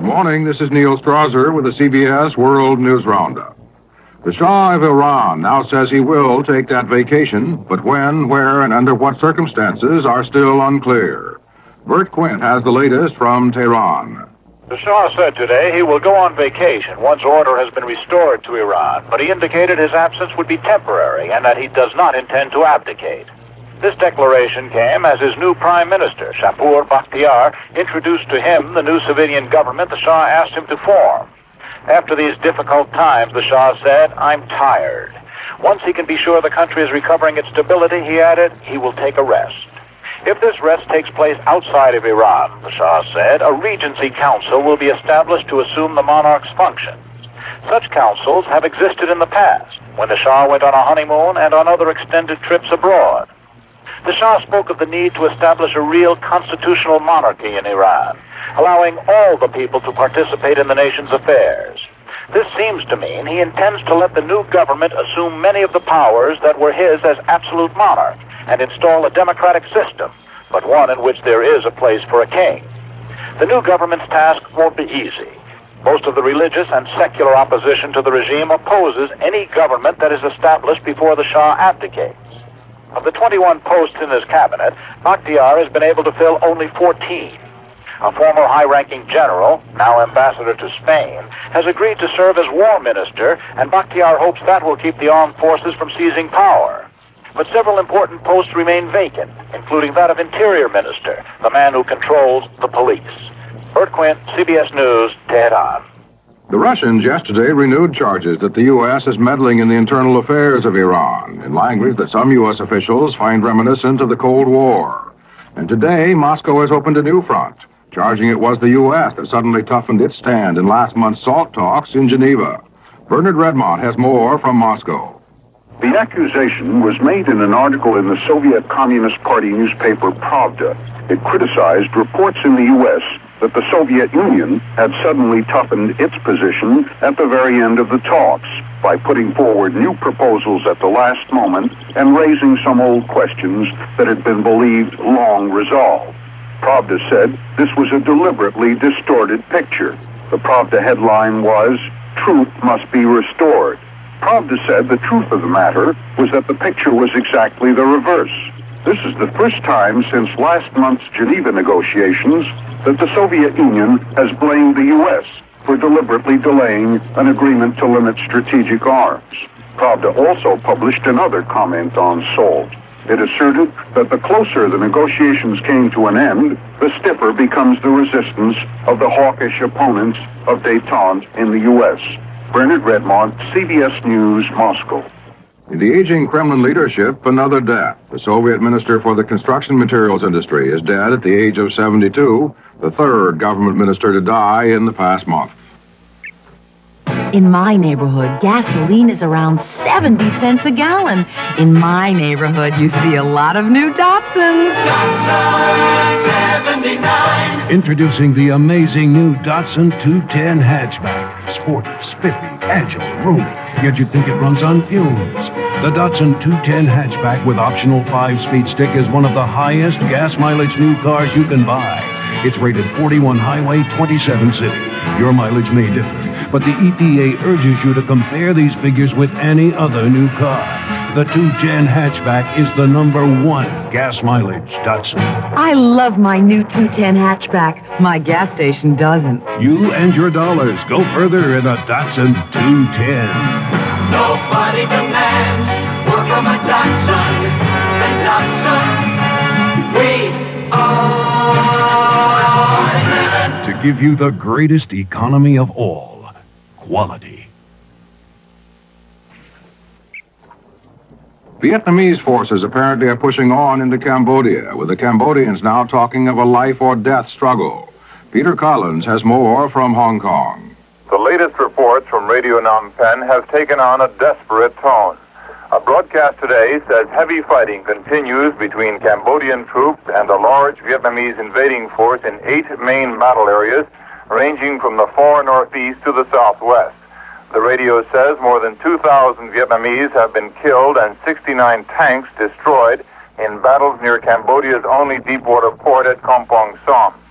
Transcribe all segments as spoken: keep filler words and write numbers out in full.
morning. This is Neil Strasser with the C B S World News Roundup. The Shah of Iran now says he will take that vacation, but when, where, and under what circumstances are still unclear. Bert Quint has the latest from Tehran. The Shah said today he will go on vacation once order has been restored to Iran, but he indicated his absence would be temporary and that he does not intend to abdicate. This declaration came as his new prime minister, Shapur Bakhtiar, introduced to him the new civilian government the Shah asked him to form. After these difficult times, the Shah said, "I'm tired." Once he can be sure the country is recovering its stability, he added, he will take a rest. If this rest takes place outside of Iran, the Shah said, a regency council will be established to assume the monarch's functions. Such councils have existed in the past, when the Shah went on a honeymoon and on other extended trips abroad. The Shah spoke of the need to establish a real constitutional monarchy in Iran, allowing all the people to participate in the nation's affairs. This seems to mean he intends to let the new government assume many of the powers that were his as absolute monarch and install a democratic system, but one in which there is a place for a king. The new government's task won't be easy. Most of the religious and secular opposition to the regime opposes any government that is established before the Shah abdicates. Of the twenty-one posts in his cabinet, Bakhtiar has been able to fill only fourteen. A former high-ranking general, now ambassador to Spain, has agreed to serve as war minister, and Bakhtiar hopes that will keep the armed forces from seizing power. But several important posts remain vacant, including that of interior minister, the man who controls the police. Bert Quint, C B S News, Tehran. The Russians yesterday renewed charges that the U S is meddling in the internal affairs of Iran, in language that some U S officials find reminiscent of the Cold War. And today, Moscow has opened a new front, charging it was the U S that suddenly toughened its stand in last month's SALT talks in Geneva. Bernard Redmond has more from Moscow. The accusation was made in an article in the Soviet Communist Party newspaper Pravda. It criticized reports in the U S that the Soviet Union had suddenly toughened its position at the very end of the talks by putting forward new proposals at the last moment and raising some old questions that had been believed long resolved. Pravda said this was a deliberately distorted picture. The Pravda headline was, "Truth must be restored." Pravda said the truth of the matter was that the picture was exactly the reverse. This is the first time since last month's Geneva negotiations that the Soviet Union has blamed the U S for deliberately delaying an agreement to limit strategic arms. Pravda also published another comment on SALT. It asserted that the closer the negotiations came to an end, the stiffer becomes the resistance of the hawkish opponents of détente in the U S. Bernard Redmond, C B S News, Moscow. In the aging Kremlin leadership, another death. The Soviet minister for the construction materials industry is dead at the age of seventy-two, the third government minister to die in the past month. In my neighborhood, gasoline is around seventy cents a gallon. In my neighborhood, you see a lot of new Datsuns. Datsun seventy-nine. Introducing the amazing new Datsun two ten hatchback. Sporty, spiffy, agile, roomy, yet you'd think it runs on fumes. The Datsun two ten hatchback with optional five-speed stick is one of the highest gas mileage new cars you can buy. It's rated forty-one highway, twenty-seven city. Your mileage may differ, but the E P A urges you to compare these figures with any other new car. The two ten hatchback is the number one gas mileage Datsun. I love my new two ten hatchback. My gas station doesn't. You and your dollars go further in a Datsun two ten. Nobody demands more from a Datsun than Datsun. We are driven to give you the greatest economy of all, quality. Vietnamese forces apparently are pushing on into Cambodia, with the Cambodians now talking of a life-or-death struggle. Peter Collins has more from Hong Kong. The latest reports from Radio Phnom Penh have taken on a desperate tone. A broadcast today says heavy fighting continues between Cambodian troops and a large Vietnamese invading force in eight main battle areas, ranging from the far northeast to the southwest. The radio says more than two thousand Vietnamese have been killed and sixty-nine tanks destroyed in battles near Cambodia's only deep-water port at Kampong Som.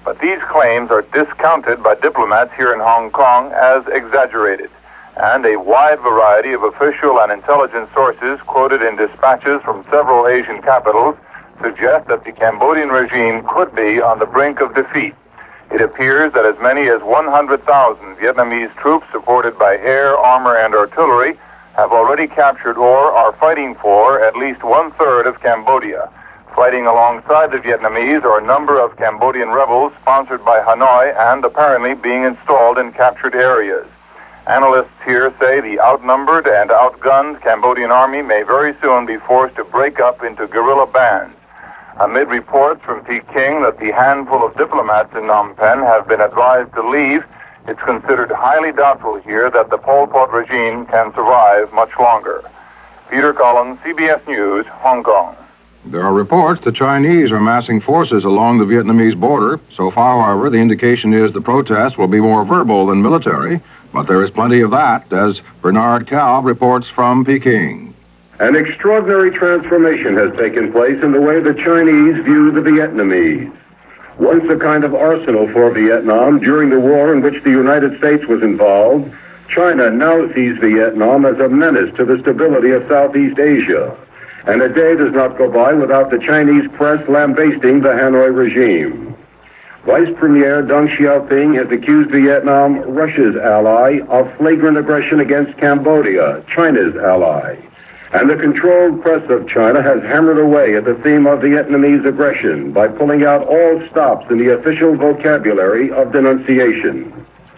But these claims are discounted by diplomats here in Hong Kong as exaggerated. And a wide variety of official and intelligence sources quoted in dispatches from several Asian capitals suggest that the Cambodian regime could be on the brink of defeat. It appears that as many as one hundred thousand Vietnamese troops supported by air, armor, and artillery have already captured or are fighting for at least one-third of Cambodia. Fighting alongside the Vietnamese are a number of Cambodian rebels sponsored by Hanoi and apparently being installed in captured areas. Analysts here say the outnumbered and outgunned Cambodian army may very soon be forced to break up into guerrilla bands. Amid reports from Peking that the handful of diplomats in Phnom Penh have been advised to leave, it's considered highly doubtful here that the Pol Pot regime can survive much longer. Peter Collins, C B S News, Hong Kong. There are reports the Chinese are massing forces along the Vietnamese border. So far, however, the indication is the protests will be more verbal than military, but there is plenty of that, as Bernard Kalb reports from Peking. An extraordinary transformation has taken place in the way the Chinese view the Vietnamese. Once a kind of arsenal for Vietnam during the war in which the United States was involved, China now sees Vietnam as a menace to the stability of Southeast Asia. And a day does not go by without the Chinese press lambasting the Hanoi regime. Vice Premier Deng Xiaoping has accused Vietnam, Russia's ally, of flagrant aggression against Cambodia, China's ally. And the controlled press of China has hammered away at the theme of Vietnamese aggression by pulling out all stops in the official vocabulary of denunciation.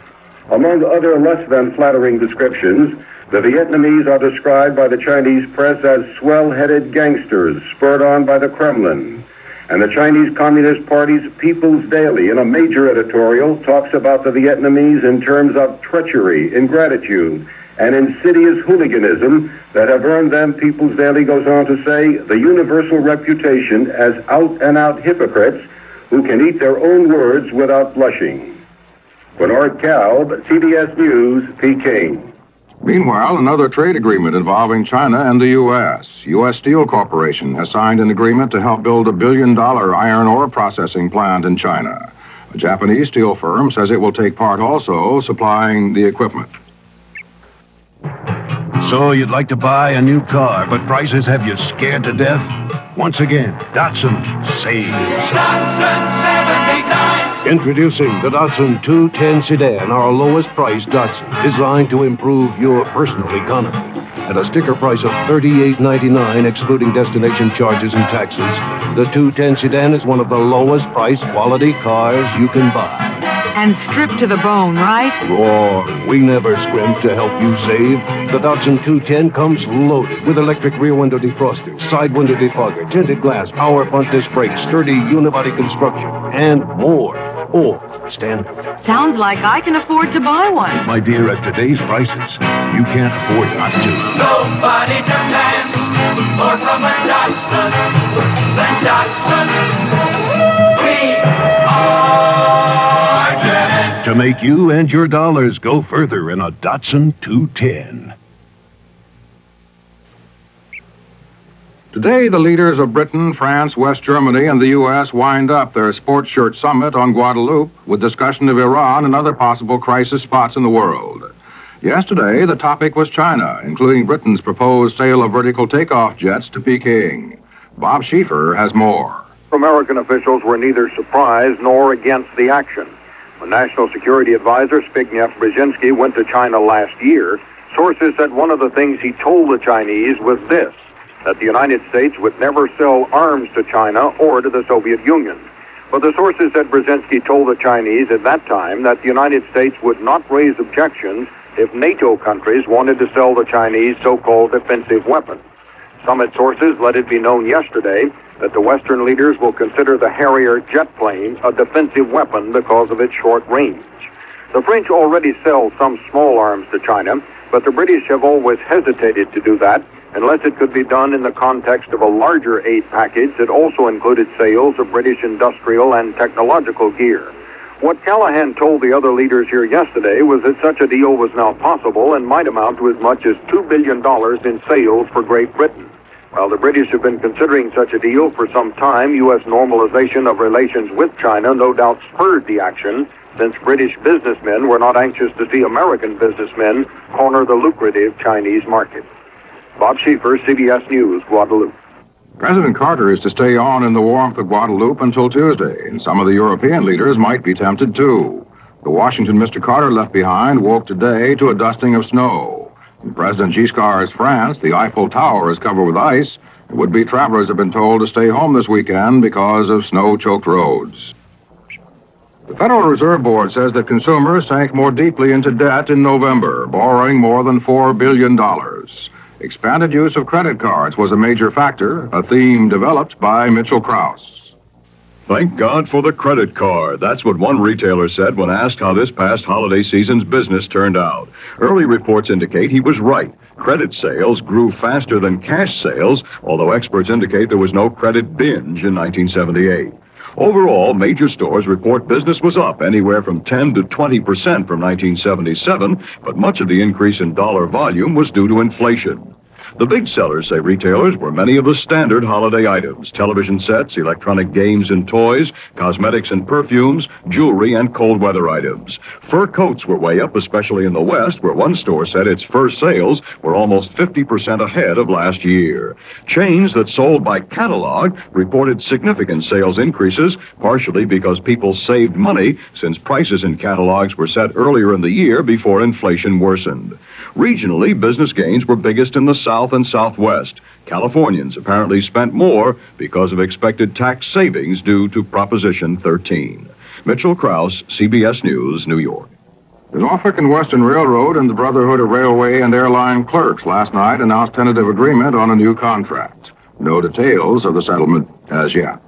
Among other less than flattering descriptions, the Vietnamese are described by the Chinese press as swell-headed gangsters spurred on by the Kremlin. And the Chinese Communist Party's People's Daily, in a major editorial, talks about the Vietnamese in terms of treachery, ingratitude, and insidious hooliganism that have earned them, People's Daily goes on to say, the universal reputation as out-and-out hypocrites who can eat their own words without blushing. Bernard Kalb, C B S News, Peking. Meanwhile, another trade agreement involving China and the U S. U S Steel Corporation has signed an agreement to help build a billion-dollar iron ore processing plant in China. A Japanese steel firm says it will take part also supplying the equipment. So you'd like to buy a new car, but prices have you scared to death? Once again, Datsun saves. Datsun seventy-nine. Introducing the Datsun two ten sedan, our lowest price Datsun, designed to improve your personal economy. At a sticker price of thirty-eight ninety-nine, excluding destination charges and taxes, the two ten sedan is one of the lowest price quality cars you can buy. And stripped to the bone, right? Wrong. We never scrimp to help you save. The Datsun two ten comes loaded with electric rear window defroster, side window defogger, tinted glass, power front disc brakes, sturdy unibody construction, and more. All standard. Sounds like I can afford to buy one. My dear, at today's prices, you can't afford not to. Nobody demands more from a Datsun than Datsun. We are driven To make you and your dollars go further in a Datsun two ten. Today, the leaders of Britain, France, West Germany, and the U S wind up their sports shirt summit on Guadeloupe with discussion of Iran and other possible crisis spots in the world. Yesterday, the topic was China, including Britain's proposed sale of vertical takeoff jets to Peking. Bob Schieffer has more. American officials were neither surprised nor against the action. When National Security Advisor Zbigniew Brzezinski went to China last year, sources said one of the things he told the Chinese was this, that the United States would never sell arms to China or to the Soviet Union. But the sources said Brzezinski told the Chinese at that time that the United States would not raise objections if NATO countries wanted to sell the Chinese so-called defensive weapons. Summit sources let it be known yesterday that the Western leaders will consider the Harrier jet plane a defensive weapon because of its short range. The French already sell some small arms to China, but the British have always hesitated to do that unless it could be done in the context of a larger aid package that also included sales of British industrial and technological gear. What Callahan told the other leaders here yesterday was that such a deal was now possible and might amount to as much as two billion dollars in sales for Great Britain. While the British have been considering such a deal for some time, U S normalization of relations with China no doubt spurred the action, since British businessmen were not anxious to see American businessmen corner the lucrative Chinese market. Bob Schieffer, C B S News, Guadeloupe. President Carter is to stay on in the warmth of Guadeloupe until Tuesday, and some of the European leaders might be tempted too. The Washington Mister Carter left behind woke today to a dusting of snow. In President Giscard's France, the Eiffel Tower is covered with ice. Would-be travelers have been told to stay home this weekend because of snow-choked roads. The Federal Reserve Board says that consumers sank more deeply into debt in November, borrowing more than four billion dollars. Expanded use of credit cards was a major factor, a theme developed by Mitchell Krause. Thank God for the credit card. That's what one retailer said when asked how this past holiday season's business turned out. Early reports indicate he was right. Credit sales grew faster than cash sales, although experts indicate there was no credit binge in nineteen seventy-eight. Overall, major stores report business was up anywhere from ten to twenty percent from nineteen seventy-seven, but much of the increase in dollar volume was due to inflation. The big sellers, say retailers, were many of the standard holiday items: television sets, electronic games and toys, cosmetics and perfumes, jewelry, and cold weather items. Fur coats were way up, especially in the West, where one store said its fur sales were almost fifty percent ahead of last year. Chains that sold by catalog reported significant sales increases, partially because people saved money since prices in catalogs were set earlier in the year before inflation worsened. Regionally, business gains were biggest in the South and Southwest. Californians apparently spent more because of expected tax savings due to Proposition thirteen. Mitchell Krause, C B S News, New York. The Norfolk and Western Railroad and the Brotherhood of Railway and Airline Clerks last night announced tentative agreement on a new contract. No details of the settlement as yet.